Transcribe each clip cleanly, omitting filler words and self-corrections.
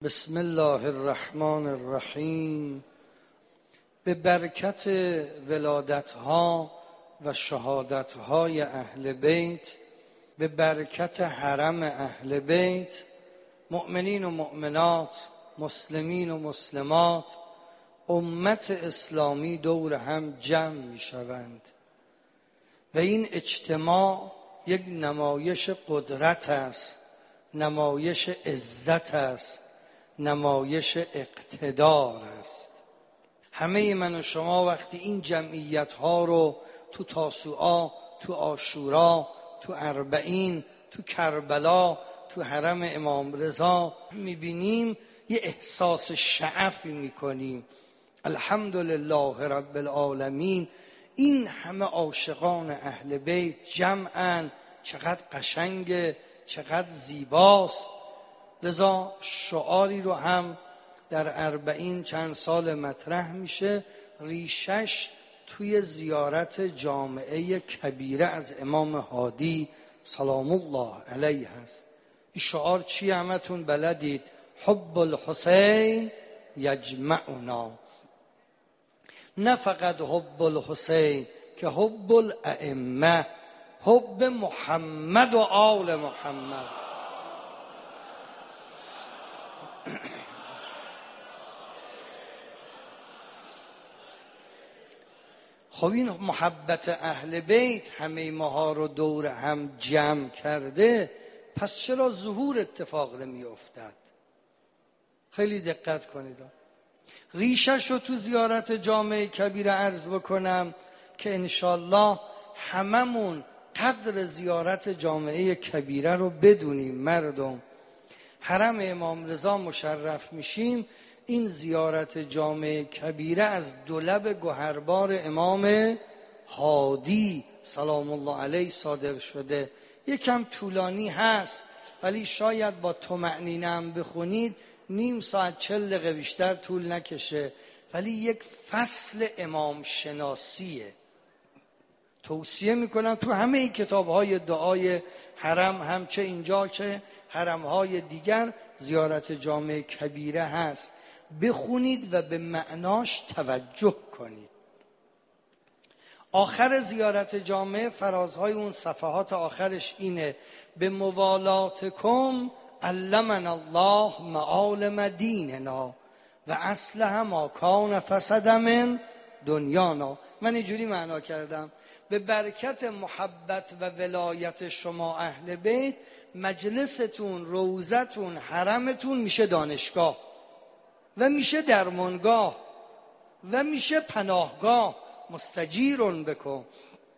بسم الله الرحمن الرحیم. به برکت ولادت‌ها و شهادت‌های اهل بیت، به برکت حرم اهل بیت، مؤمنین و مؤمنات، مسلمین و مسلمات، امت اسلامی دور هم جمع می‌شوند و این اجتماع یک نمایش قدرت است، نمایش عزت است، نمایش اقتدار است. همه من و شما وقتی این جمعیت ها رو تو تاسوعا، تو عاشورا، تو اربعین، تو کربلا، تو حرم امام رضا میبینیم، یه احساس شعفی میکنیم. الحمدلله رب العالمین، این همه عاشقان اهل بیت جمعن، چقدر قشنگه، چقدر زیباست. لذا شعاری رو هم در اربعین چند سال مطرح میشه، ریشش توی زیارت جامعه کبیره از امام هادی سلام الله علیه هست. این شعار چی همتون بلدید؟ حب الحسین یجمعنا. نه فقط حب الحسین که حب الائمه، حب محمد و آل محمد. خب این محبت اهل بیت همه ماها رو دور هم جمع کرده، پس چرا ظهور اتفاق نمی افتد؟ خیلی دقت کنید. ریشش رو تو زیارت جامعه کبیره عرض بکنم که انشالله هممون قدر زیارت جامعه کبیره رو بدونیم. مردم حرم امام رضا مشرف میشیم، این زیارت جامعه کبیره از دولب گوهربار امام هادی سلام الله علیه صادر شده. یکم طولانی هست ولی شاید با طمأنینه هم بخونید نیم ساعت 40 دقیقه بیشتر طول نکشه، ولی یک فصل امام شناسیه. توصیه میکنم تو همه این کتاب‌های دعای حرم، هم چه اینجا چه حرم‌های دیگر، زیارت جامعه کبیره هست، بخونید و به معناش توجه کنید. آخر زیارت جامعه فرازهای اون صفحات آخرش اینه: به موالاتکم علمنا الله معالم دیننا و اصلح ما کان فسد من دنیانا. من اینجوری معنا کردم: به برکت محبت و ولایت شما اهل بیت، مجلستون، روضتون، حرمتون میشه دانشگاه و میشه درمانگاه و میشه پناهگاه. مستجیرون بکن.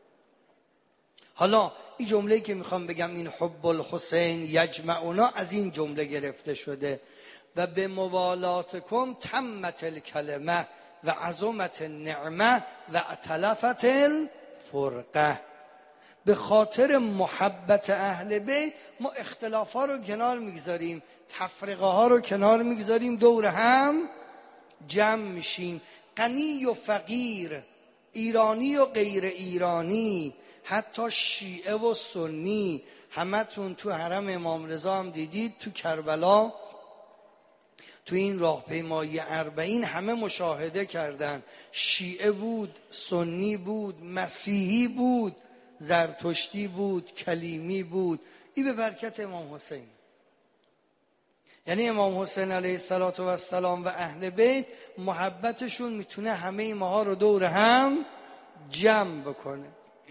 حالا این جمله‌ای که میخوام بگم، این حب الحسین یجمعنا، از این جمله گرفته شده: و به موالاتکم تمت الکلمه و عظمت النعمه و اتلفت الفرقه. به خاطر محبت اهل بیت ما اختلافا رو کنار میگذاریم، تفرقه ها رو کنار میگذاریم، دور هم جمع میشیم. غنی و فقیر، ایرانی و غیر ایرانی، حتی شیعه و سنی، همتون تو حرم امام رضا هم دیدید، تو کربلا، تو این راهپیمایی اربعین همه مشاهده کردن. شیعه بود، سنی بود، مسیحی بود، زرتشتی بود، کلیمی بود. این به برکت امام حسین. یعنی امام حسین علیه السلام و اهل بیت محبتشون میتونه همه ماها رو دور هم جمع بکنه.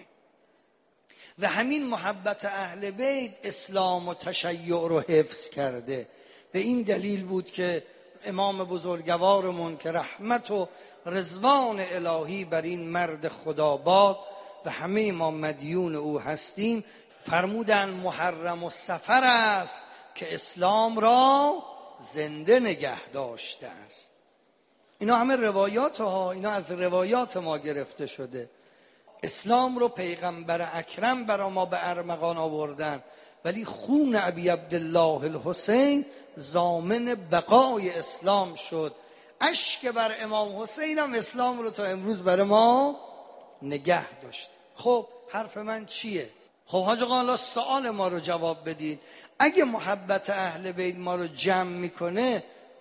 و همین محبت اهل بیت اسلام و تشیع رو حفظ کرده. به این دلیل بود که امام بزرگوارمون که رحمت و رضوان الهی بر این مرد خدا باد و همه ما مدیون او هستیم، فرمودن محرم و صفر است که اسلام را زنده نگه داشته است. اینا همه روایات ها، اینا از روایات ما گرفته شده. اسلام رو پیغمبر اکرم برا ما به ارمغان آوردن، ولی خون ابی عبدالله الحسین ضامن بقای اسلام شد. اشک بر امام حسین هم اسلام رو تا امروز برای ما نگه داشت. خب حرف من چیه؟ خب حاج آقا الله سوال ما رو جواب بدید. اگه محبت اهل بیت ما رو جمع میکنه،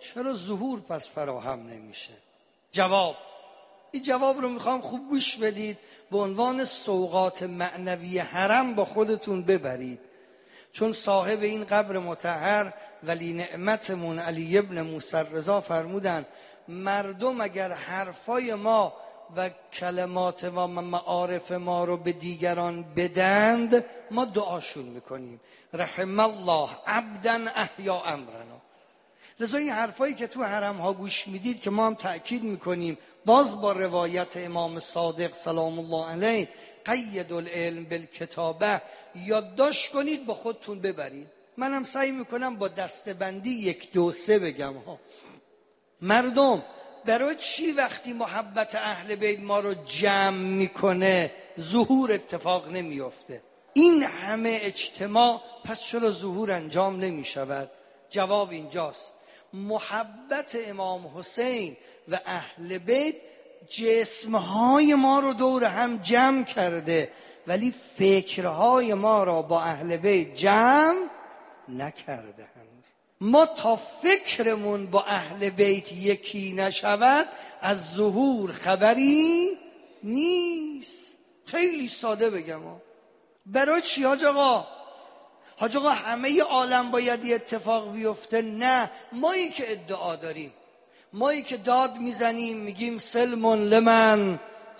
چرا ظهور پس فراهم نمیشه؟ جواب، این جواب رو میخوام خوب گوش بدید، به عنوان سوغات معنوی حرم با خودتون ببرید، چون صاحب این قبر مطهر ولی نعمتمون علی ابن موسی رضا فرمودن مردم اگر حرفای ما و کلمات و معارف ما رو به دیگران بدند ما دعاشون میکنیم، رحم الله عبدا احیا امرنا. لذا این حرفایی که تو حرم ها گوش میدید که ما هم تأکید میکنیم، باز با روایت امام صادق سلام الله علیه، قید العلم بالکتابه، یادداشت کنید با خودتون ببرید. منم سعی میکنم با دستبندی 1 2 3 بگم ها. مردم برای چی وقتی محبت اهل بیت ما رو جمع میکنه ظهور اتفاق نمیفته؟ این همه اجتماع، پس چرا ظهور انجام نمیشود؟ جواب اینجاست، محبت امام حسین و اهل بیت جسمهای ما رو دور هم جمع کرده، ولی فکرهای ما را با اهل بیت جمع نکرده. هنوز ما تا فکرمون با اهل بیت یکی نشود از ظهور خبری نیست. خیلی ساده بگم برای چی حاج آقا؟ حاج آقا همه عالم باید یه اتفاق بیفته؟ نه، مایی که ادعا داریم، مایی که داد میزنیم میگیم سلم لمن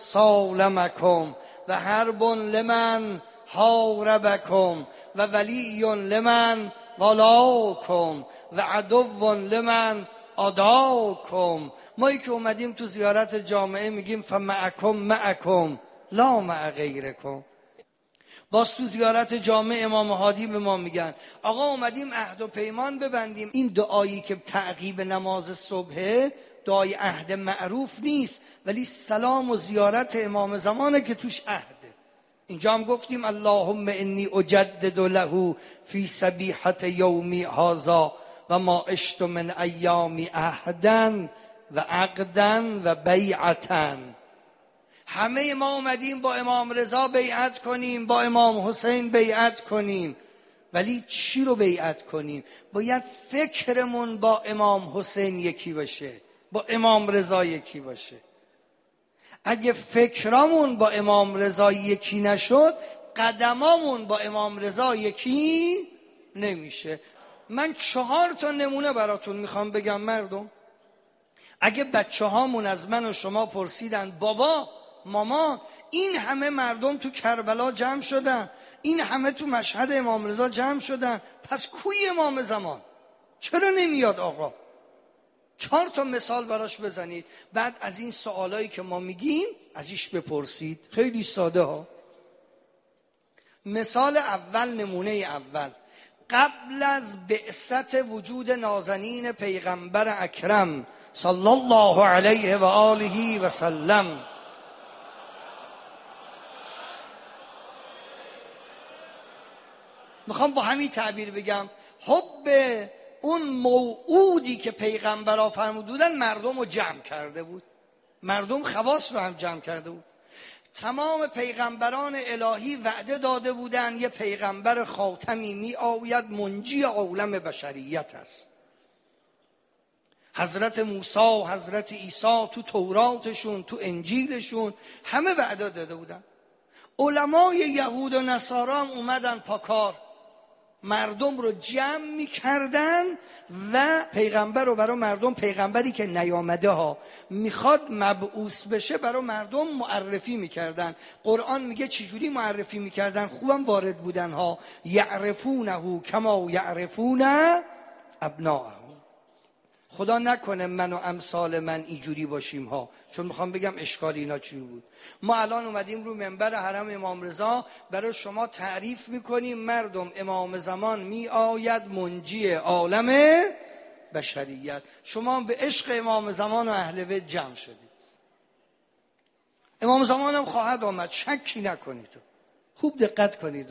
سالمکم و حرب لمن حاربکم و ولی لمن والاکم و عدو لمن عداکم. مایی که اومدیم تو زیارت جامعه میگیم فمعکم معکم لا مع غیرکم. باز تو زیارت جامع امام هادی به ما میگن آقا اومدیم عهد و پیمان ببندیم. این دعایی که تعقیب نماز صبح دعای عهد معروف نیست، ولی سلام و زیارت امام زمانه که توش عهده. اینجا هم گفتیم اللهم انی اجدد له فی صبیحة یومی هذا و ما عشت من ایامی عهدا و عقدا و بیعتا. همه ما اومدیم با امام رضا بیعت کنیم، با امام حسین بیعت کنیم، ولی چی رو بیعت کنیم؟ باید فکرمون با امام حسین یکی باشه، با امام رضا یکی باشه. اگه فکرامون با امام رضا یکی نشد، قدمامون با امام رضا یکی نمیشه. من 4 تا نمونه براتون میخوام بگم مردم. اگه بچه هامون از من و شما پرسیدن بابا ماما این همه مردم تو کربلا جمع شدن، این همه تو مشهد امام رضا جمع شدن، پس کوی امام زمان چرا نمیاد آقا؟ 4 تا مثال براش بزنید، بعد از این سوالایی که ما میگیم ازش بپرسید. خیلی ساده ها. مثال اول، نمونه اول، قبل از بعثت وجود نازنین پیغمبر اکرم صلی الله علیه و آله و سلم، میخوام با همین تعبیر بگم، حب اون موعودی که پیغمبرها فرمودن مردم رو جمع کرده بود، مردم خواص رو هم جمع کرده بود. تمام پیغمبران الهی وعده داده بودن یه پیغمبر خاتمی می آید منجی عالم بشریت است. حضرت موسی و حضرت عیسی تو توراتشون، تو انجیلشون همه وعده داده بودن. علمای یهود و نصارا هم اومدن پاکار، مردم رو جمع میکردن و پیغمبر رو برای مردم، پیغمبری که نیامده ها میخواد مبعوث بشه، برای مردم معرفی میکردن. قرآن میگه چجوری معرفی میکردن؟ خوبم وارد بودن ها. یعرفونه کما یعرفون ابناءهم. خدا نکنه من و امثال من اینجوری باشیم ها، چون میخوام بگم اشکال اینا چی بود. ما الان اومدیم رو منبر حرم امام رضا برای شما تعریف میکنیم مردم امام زمان می آید منجی عالم بشریت. شما به عشق امام زمان و اهل بیت جمع شدید. امام زمان هم خواهد آمد، شکی نکنید. خوب دقت کنید.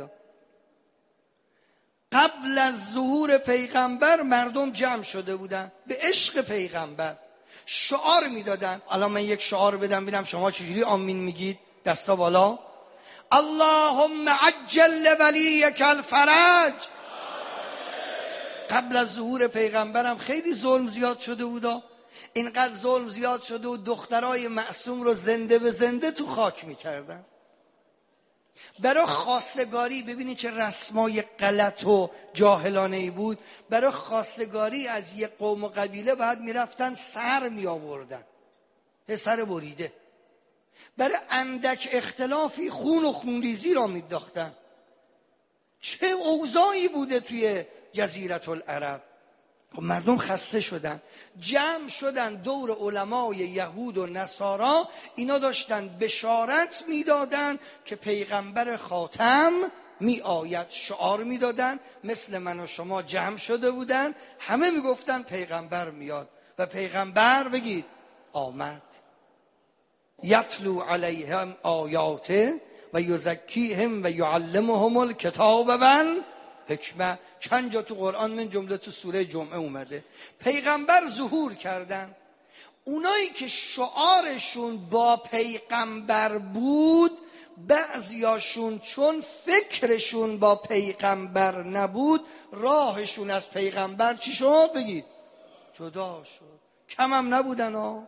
قبل از ظهور پیغمبر مردم جمع شده بودن به عشق پیغمبر، شعار میدادن. الان من یک شعار بدم ببینم شما چجوری آمین میگید. دستا بالا. اللهم عجل لولیک الفرج قبل از ظهور پیغمبرم خیلی ظلم زیاد شده بودا. اینقدر ظلم زیاد شده و دخترای معصوم رو زنده به زنده تو خاک میکردن. برای خواستگاری، ببینید چه رسمای غلط و جاهلانه ای بود. برای خواستگاری از یک قوم و قبیله بعد میرفتن سر می آوردن، سر بریده. برای اندک اختلافی خون و خونریزی را مینداختن. چه اوضاعی بوده توی جزیره العرب. خب مردم خسته شدن، جمع شدن دور علمای یهود و نصارا. اینا داشتن بشارت میدادن که پیغمبر خاتم می آید. شعار میدادن، مثل من و شما جمع شده بودن، همه میگفتن پیغمبر میاد. و پیغمبر بگید آمد. یتلو علیهم آیاته و یزکیهم و یعلمهم الکتاب و حکمه. چند جا تو قرآن، من جمله تو سوره جمعه اومده. پیغمبر ظهور کردن. اونایی که شعارشون با پیغمبر بود، بعضیاشون چون فکرشون با پیغمبر نبود، راهشون از پیغمبر چی شد؟ بگید جدا شد. کم هم نبودن ها.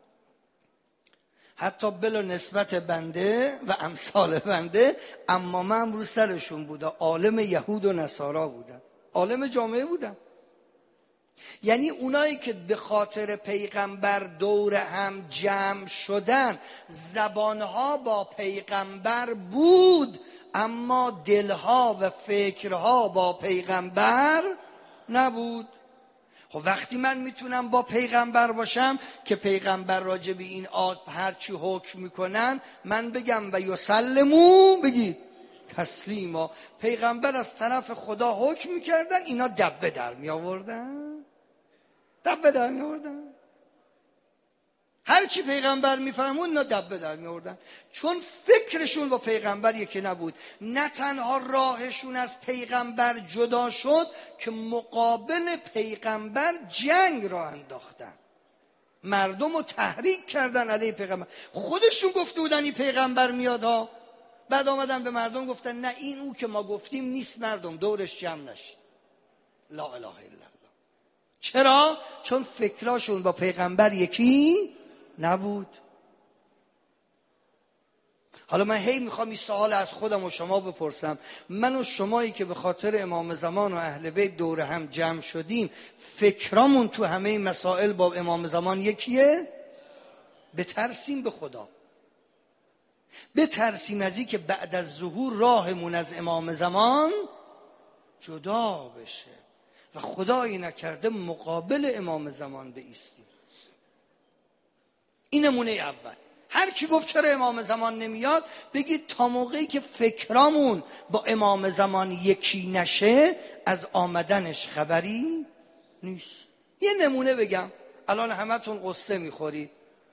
حتی بلا نسبت بنده و امثال بنده، اما من رو سرشون بودم. عالم یهود و نصارا بودن، عالم جامعه بودن. یعنی اونایی که به خاطر پیغمبر دور هم جمع شدن، زبانها با پیغمبر بود، اما دلها و فکرها با پیغمبر نبود. خب وقتی من میتونم با پیغمبر باشم که پیغمبر راجع به این هرچی حکم میکنن من بگم و یسلمو، بگید تسلیما. پیغمبر از طرف خدا حکم میکردن، اینا دبه در میآوردن، دبه در میآوردن. هرچی پیغمبر میفرمون اینا دبه در میآوردن، چون فکرشون با پیغمبر یکی نبود. نه تنها راهشون از پیغمبر جدا شد، که مقابل پیغمبر جنگ را انداختن، مردم رو تحریک کردن علیه پیغمبر. خودشون گفته بودن این پیغمبر میاد ها، بعد آمدن به مردم گفتن نه این او که ما گفتیم نیست، مردم دورش جمع نشید. لا اله الا الله. چرا؟ چون فکراشون با پیغمبر یکی نبود. حالا من هی میخوام این سوال از خودم و شما بپرسم. من و شمایی که به خاطر امام زمان و اهل بیت دور هم جمع شدیم، فکرامون تو همه مسائل با امام زمان یکیه؟ بترسیم به خدا، بترسیم از این که بعد از ظهور راهمون از امام زمان جدا بشه و خدایی نکرده مقابل امام زمان بایستیم. این نمونه اول. هر کی گفت چرا امام زمان نمیاد، بگید تا موقعی که فکرامون با امام زمان یکی نشه، از آمدنش خبری نیست. یه نمونه بگم. الان همتون قصه میخورید،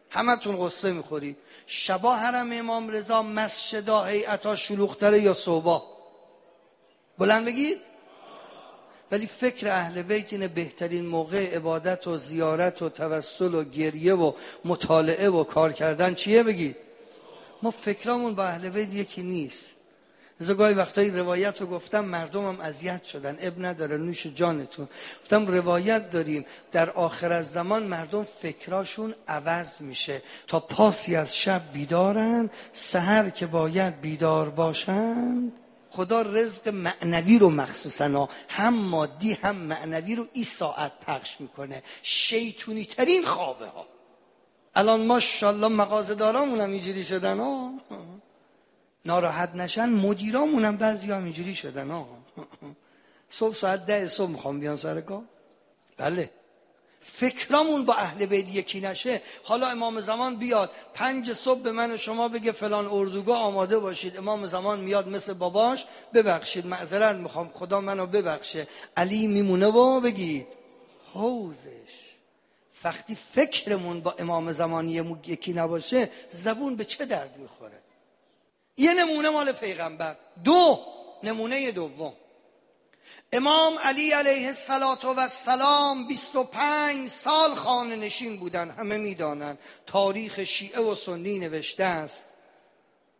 شبا حرم امام رضا مسجدا هیئتا شلوغ‌تره یا صبح؟ بلند بگید. ولی فکر اهل بیت اینه بهترین موقع عبادت و زیارت و توسل و گریه و مطالعه و کار کردن چیه؟ بگید. ما فکرامون با اهل بیت یکی نیست. از گاهی وقتایی روایت رو گفتم، مردمم اذیت شدن. اب نداره، نوش جانتون. گفتم روایت داریم در آخر از زمان مردم فکراشون عوض میشه، تا پاسی از شب بیدارن، سحر که باید بیدار باشن. خدا رزق معنوی رو مخصوصا هم مادی هم معنوی رو این ساعت پخش میکنه. شیطونی ترین خوابه ها. الان ماشاءالله مغازه‌دارامون هم اینجوری شدن ها، ناراحت نشن. مدیرامون هم بعضی هم اینجوری شدن ها. صبح ساعت 10 صبح میخوام بیان سر کار. بله، فکرامون با اهل بیت یکی نشه. حالا امام زمان بیاد 5 صبح به من و شما بگه فلان اردوگاه آماده باشید. امام زمان میاد مثل باباش، ببخشید معذرت میخوام، خدا منو ببخشه. علی میمونه و بگید حوزش. وقتی فکرمون با امام زمان یکی نباشه، زبون به چه درد میخوره؟ یه نمونه مال پیغمبر. نمونه دوم، امام علی علیه السلام 25 سال خانه نشین بودن. همه میدانن، تاریخ شیعه و سنی نوشته است.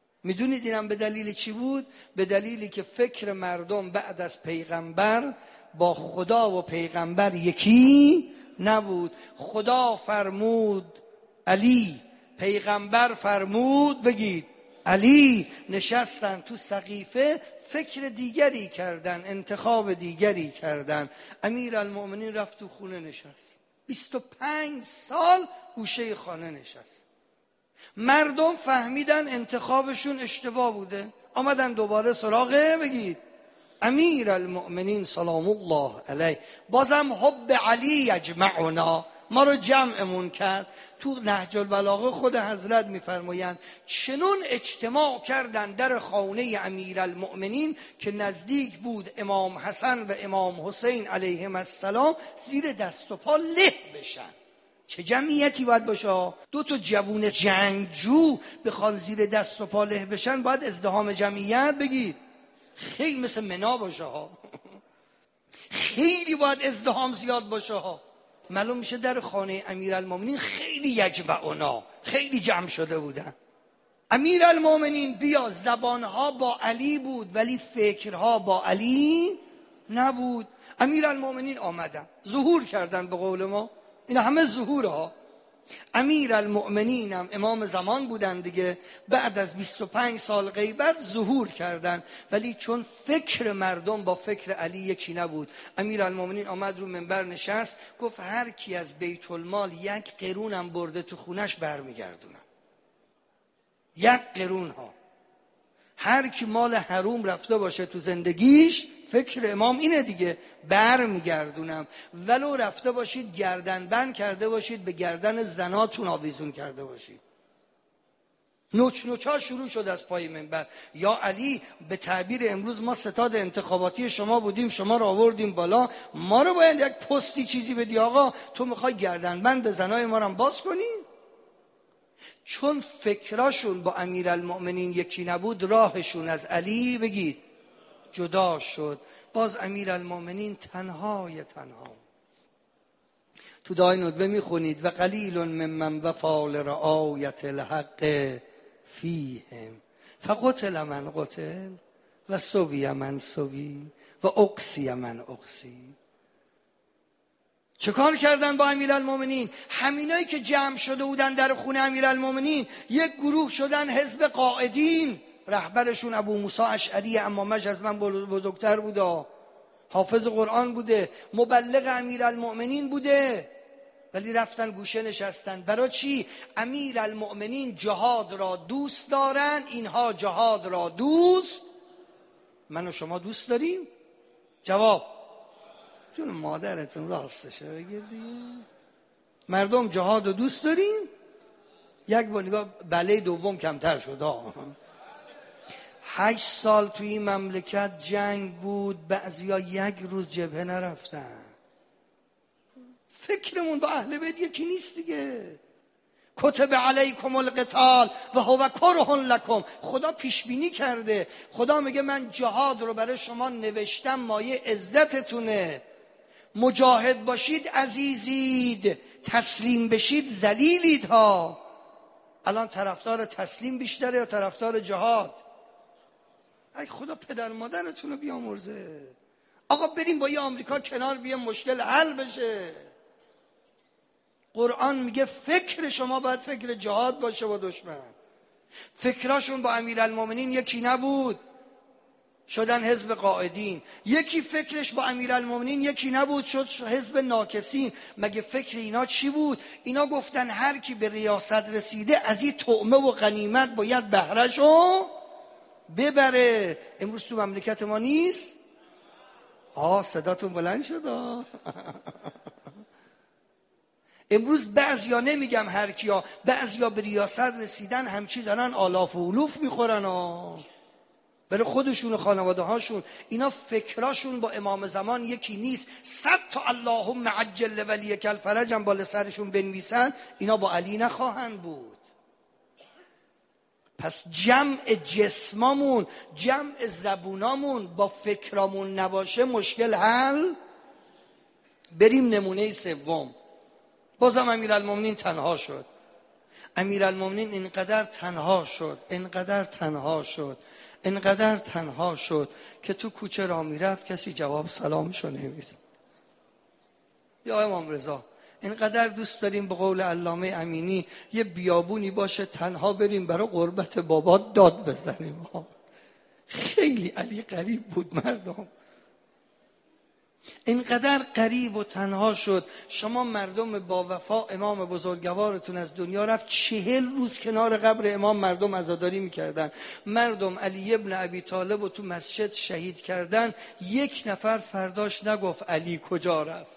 میدونید اینم به دلیل چی بود؟ به دلیلی که فکر مردم بعد از پیغمبر با خدا و پیغمبر یکی نبود. خدا فرمود علی، پیغمبر فرمود بگید علی. نشستن تو سقیفه فکر دیگری کردن، انتخاب دیگری کردن. امیرالمؤمنین رفت تو خونه نشست، 25 سال گوشه خانه نشست. مردم فهمیدن انتخابشون اشتباه بوده، آمدن دوباره سراغه بگید امیرالمؤمنین سلام الله علیه. بازم حب علی یجمعنا، ما رو جمعمون کرد. تو نهج البلاغه خود حضرت میفرمایند چنون اجتماع کردن در خانه امیرالمؤمنین که نزدیک بود امام حسن و امام حسین علیهم السلام زیر دست و پا له بشن. چه جمعیتی باید باشه؟ 2 تا جوون جنگجو بخوان زیر دست و پا له بشن، باید ازدحام جمعیت بگید خیلی مثل منا باشه ها. خیلی باید ازدحام زیاد باشه ها. معلوم میشه در خانه امیرالمؤمنین خیلی یجمعنا، خیلی جمع شده بودن. امیرالمؤمنین بیا زبانها با علی بود ولی فکرها با علی نبود. امیرالمؤمنین آمدن ظهور کردن، به قول ما اینا همه ظهورها. امیرالمؤمنین هم امام زمان بودن دیگه، بعد از 25 سال غیبت ظهور کردن، ولی چون فکر مردم با فکر علی یکی نبود. امیرالمؤمنین آمد رو منبر نشست، گفت هر کی از بیت المال 1 قرونم برده تو خونش برمیگردونم. 1 قرون ها. هر کی مال حروم رفته باشه تو زندگیش، فکر امام اینه دیگه، برمیگردونم. ولو رفته باشید گردن بند کرده باشید، به گردن زناتون آویزون کرده باشید. نوچ نوچا شروع شد از پای منبر. یا علی، به تعبیر امروز ما ستاد انتخاباتی شما بودیم، شما رو آوردیم بالا، ما رو باید یک پستی چیزی بدی آقا، تو میخوای گردن بند به زنای ما رو باز کنی؟ چون فکراشون با امیرالمؤمنین یکی نبود، راهشون از علی بگید جدا شد. باز امیرالمؤمنین تنهای تنها. تو دعای ندبه میخونید و قلیل ممن وفا لرعایت الحق فیهم فقتل من قتل و سوی من سوی و اقصی من اقصی. چه کار کردن با امیرالمؤمنین؟ همینایی که جمع شده بودن در خونه امیرالمؤمنین، یک گروه شدن حزب قائدین. رهبرشون ابو موسی اشعری، امامش از من بزرگتر بوده، حافظ قرآن بوده، مبلغ امیرالمؤمنین بوده، ولی رفتن گوشه نشستن. برای چی؟ امیرالمؤمنین جهاد را دوست دارن، اینها جهاد را دوست. من و شما دوست داریم؟ جواب جون مادرتون راستشه بگیر دیگه. مردم جهاد رو دوست داریم؟ یک بار نگاه، بله دوم کمتر شد. 8 سال توی این مملکت جنگ بود، بعضیا 1 روز جبهه نرفتن. فکرمون با اهل بیت یکی نیست دیگه. کتب علیکم القتال و هو کره لکم. خدا پیش بینی کرده. خدا میگه من جهاد رو برای شما نوشتم، مایه عزتتونه. مجاهد باشید عزیزید، تسلیم بشید ذلیلید ها. الان طرفدار تسلیم بیشتره یا طرفدار جهاد؟ ای خدا پدر مادرتون رو بیامرزه. آقا بریم با یه آمریکا کنار بیام مشکل حل بشه. قرآن میگه فکر شما باید فکر جهاد باشه با دشمن. فکراشون با امیرالمؤمنین یکی نبود، شدن حزب قائدین. یکی فکرش با امیرالمؤمنین یکی نبود، شد حزب ناکسین. مگه فکر اینا چی بود؟ اینا گفتن هر کی به ریاست رسیده از این طعمه و غنیمت باید بهرهشو ببره. امروز تو مملکت ما نیست؟ صداتون بلند شد. امروز بعضیا، نمیگم هر کیا، بعضیا به ریاست رسیدن همچی دارن آلاف و علوف میخورن برای خودشون و خانواده هاشون. اینا فکراشون با امام زمان یکی نیست. 100 تا اللهم عجل ولیک الفرج هم بالا سرشون بنویسن، اینا با علی نخواهند بود. پس جمع جسمامون، جمع زبونامون با فکرامون نباشه مشکل حل. بریم نمونه سوم. بازم امیرالمؤمنین تنها شد. امیرالمومنین اینقدر تنها شد که تو کوچه راه میرفت کسی جواب سلامشو نمیداد. یا امام رضا اینقدر دوست داریم به قول علامه امینی یه بیابونی باشه تنها بریم برای قربت بابا داد بزنیم. خیلی علی غریب بود مردم، اینقدر غریب و تنها شد. شما مردم با وفا، امام بزرگوارتون از دنیا رفت، 40 روز کنار قبر امام مردم عزاداری میکردن. مردم علی ابن ابی طالب رو تو مسجد شهید کردن، 1 نفر فرداش نگفت علی کجا رفت.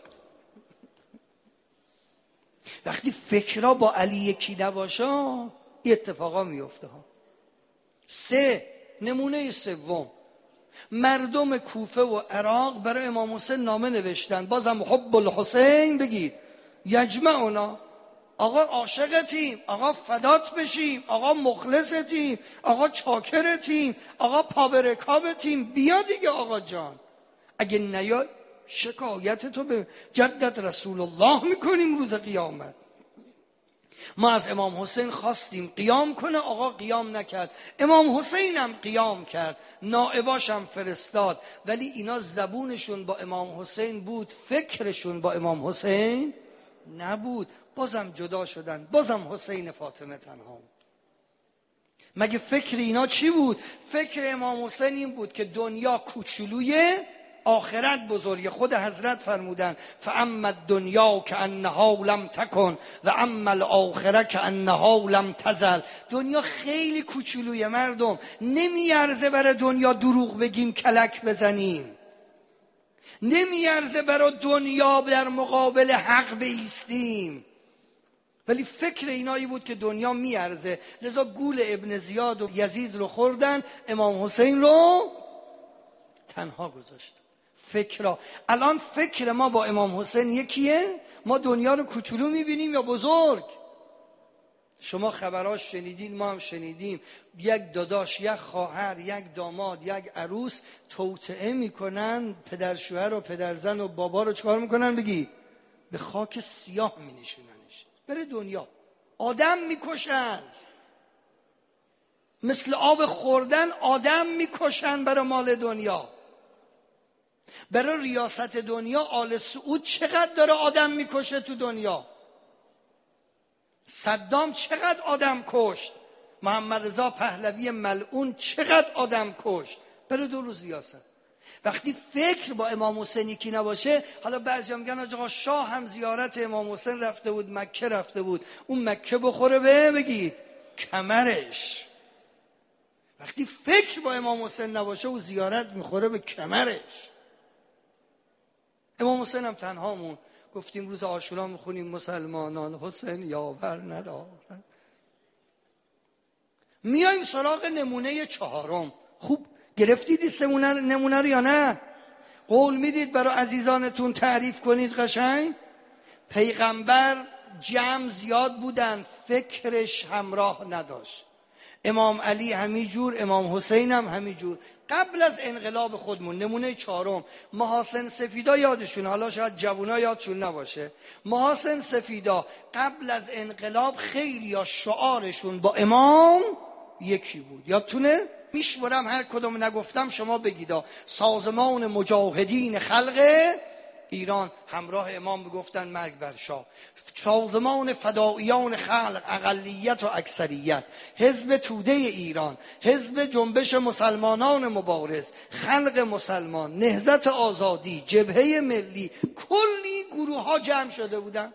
وقتی فکرها با علی یکی نباشه این اتفاقا میفته ها. 3 نمونه سوم، مردم کوفه و عراق برای امام حسین نامه نوشتن، بازم حب الحسین بگید، یجمعنا، آقا عاشقتیم، آقا فدات بشیم، آقا مخلصتیم، آقا چاکرتیم، آقا پابرکابتیم، بیا دیگه آقا جان. اگه نیا شکایت تو به جدت رسول الله میکنیم روز قیامت. ما از امام حسین خواستیم قیام کنه، آقا قیام نکرد. امام حسین هم قیام کرد، نائباش هم فرستاد، ولی اینا زبونشون با امام حسین بود، فکرشون با امام حسین نبود. بازم جدا شدن، بازم حسین فاطمه تنها. مگه فکر اینا چی بود؟ فکر امام حسین این بود که دنیا کوچولویه، آخرت بزرگ. خود حضرت فرمودن فاما الدنیا کانها لم تکن و اما الاخره کانها لم تزل. دنیا خیلی کوچولویه مردم، نمیارزه برای دنیا دروغ بگیم، کلک بزنیم، نمیارزه برای دنیا در مقابل حق بایستیم. ولی فکر اینایی بود که دنیا میارزه، لذا گول ابن زیاد و یزید رو خوردن، امام حسین رو تنها گذاشت. فکرها الان فکر ما با امام حسین یکیه؟ ما دنیا رو کوچولو میبینیم یا بزرگ؟ شما خبراش شنیدین، ما هم شنیدیم، یک داداش، یک خواهر، یک داماد، یک عروس توطئه میکنن، پدر شوهر و پدر زن و بابا رو چکار میکنن؟ بگی به خاک سیاه مینشوننش. بره دنیا آدم میکشن، مثل آب خوردن آدم میکشن برای مال دنیا. برای ریاست دنیا آل سعود چقدر داره آدم میکشه تو دنیا. صدام چقدر آدم کشت، محمد رضا پهلوی ملعون چقدر آدم کشت برای 2 روز ریاست. وقتی فکر با امام حسین یکی نباشه، حالا بعضیا میگن آقا شاه هم زیارت امام حسین رفته بود، مکه رفته بود، اون مکه بخوره به بگید کمرش. وقتی فکر با امام حسین نباشه و زیارت میخوره به کمرش. امام حسین هم تنها مون. گفتیم روز عاشورا میخونیم مسلمانان حسین یاور ندارند. میایم سراغ نمونه 4. خوب گرفتید این نمونه رو یا نه؟ قول میدید برای عزیزانتون تعریف کنید قشنگ؟ پیغمبر جمع زیاد بودن، فکرش همراه نداشت. امام علی همینجور، امام حسین هم همینجور. قبل از انقلاب خودمون نمونه 4، محاسن سفیدا یادشون، حالا شاید جوونا یادشون نباشه، محاسن سفیدا قبل از انقلاب خیلی ها شعارشون با امام یکی بود. یادتونه؟ میشورم هر کدوم نگفتم شما بگیدا. سازمان مجاهدین خلق ایران همراه امام میگفتن مرگ بر شاه. سازمان فدائیان خلق اقلیت و اکثریت، حزب توده ایران، حزب جنبش مسلمانان مبارز، خلق مسلمان، نهضت آزادی، جبهه ملی، کلی گروه ها جمع شده بودن.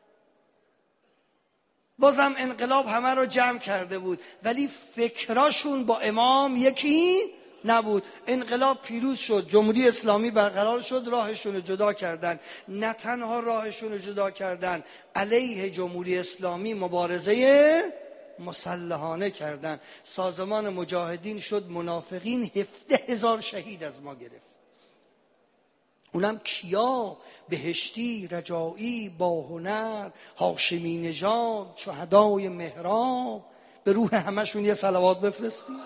بازم انقلاب همه رو جمع کرده بود، ولی فکراشون با امام یکی نبود. انقلاب پیروز شد، جمهوری اسلامی برقرار شد، راهشون رو جدا کردن. نه تنها راهشون رو جدا کردن، علیه جمهوری اسلامی مبارزه مسلحانه کردن. سازمان مجاهدین شد منافقین، 17,000 شهید از ما گرفت. اونم کیا؟ بهشتی، رجایی، باهنر، هاشمی نژاد، شهدای مهراب. به روح همشون یه صلوات بفرستیم.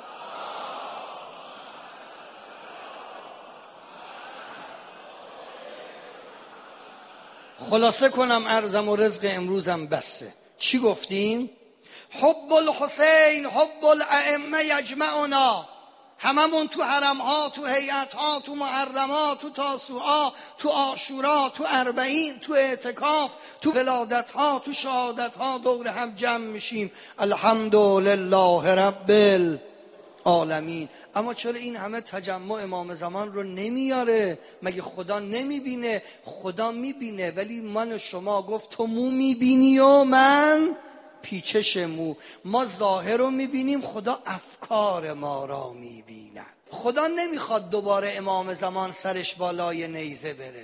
خلاصه کنم عرضم و رزق امروزم بسه. چی گفتیم؟ حب الحسین حب الائمه یجمعنا. هممون تو حرم‌ها، تو هیئت‌ها، تو محرمات، تو تاسوعا، تو عاشورا، تو اربعین، تو اعتکاف، تو ولادت‌ها، تو شهادت‌ها دور هم جمع میشیم الحمدلله رب العالمین. اما چرا این همه تجمع امام زمان رو نمیاره؟ مگه خدا نمیبینه؟ خدا میبینه، ولی من و شما گفت تو مو میبینی و من پیچش مو. ما ظاهر رو میبینیم، خدا افکار ما را میبیند. خدا نمیخواد دوباره امام زمان سرش بالای نیزه بره.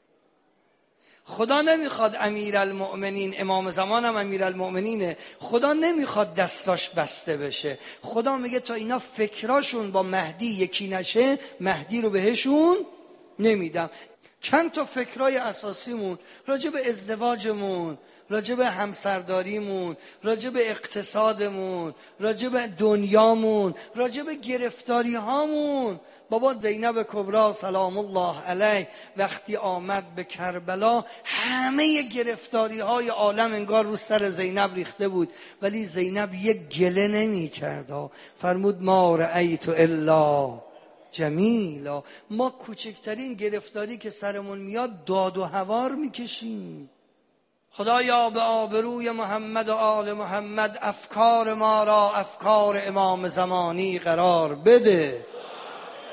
خدا نمیخواد امیرالمؤمنین، امام زمان هم امیرالمؤمنینه، خدا نمیخواد دستاش بسته بشه. خدا میگه تا اینا فکراشون با مهدی یکی نشه، مهدی رو بهشون نمیدم. چند تا فکرای اساسیمون راجع به ازدواجمون، راجع به همسرداریمون، راجع به اقتصادمون، راجع به دنیامون، راجع به گرفتاری هامون. بابا زینب کبرا سلام الله علیه وقتی آمد به کربلا، همه گرفتاری های عالم انگار رو سر زینب ریخته بود، ولی زینب یک گله نمی کرد. فرمود ما رأیت الا جمیلا. ما کوچکترین گرفتاری که سرمون میاد داد و هوار میکشیم. خدایا به آبروی محمد و آل محمد افکار ما را افکار امام زمانی قرار بده.